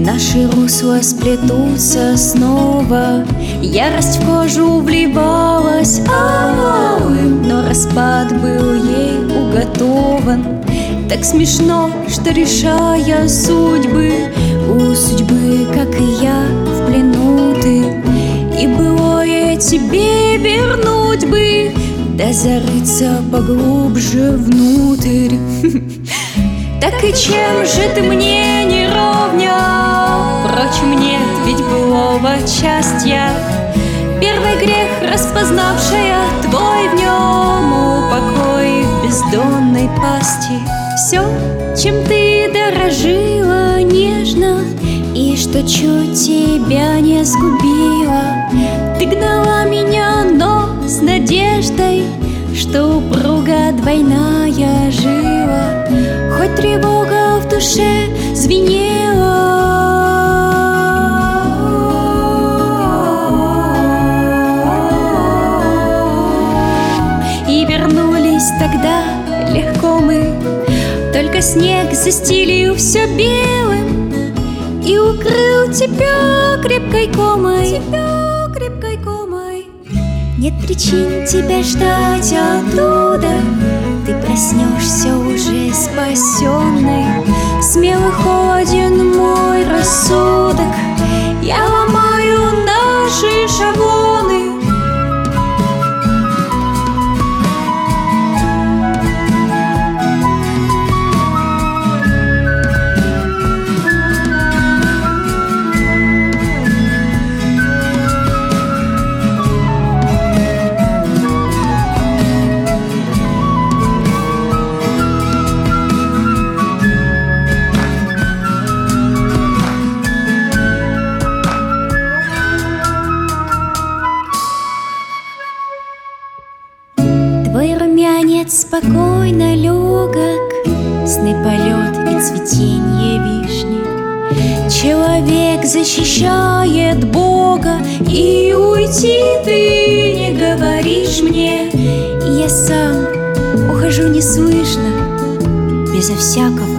Наши русла сплетутся снова, ярость в кожу вливалась алым, но распад был ей уготован. Так смешно, что, решая судьбы, у судьбы, как и я, в плену ты. И былое тебе вернуть бы, да зарыться поглубже внутрь. Так и чем же ты мне не ровня? Впрочем, нет, ведь былого счастья. Первый грех, распознавшая твой в нем упокой в бездонной пасти. Все, чем ты дорожила нежно, и что чуть тебя не сгубила. Ты гнала меня, но с надеждой, что упруга двойная жила. Хоть тревога в душе звенела, и вернулись тогда легко мы. Только снег застелил все белым и укрыл тебя крепкой комой. Нет причин тебя ждать оттуда, ты проснешься уже спасенной. Смело холоден мой рассудок, я ломаю наши шаблоны. Твой румянец спокойно легок, сны полет и цветенье вишни. Человек защищает Бога, и уйти ты не говоришь мне. И я сам ухожу неслышно, безо всякого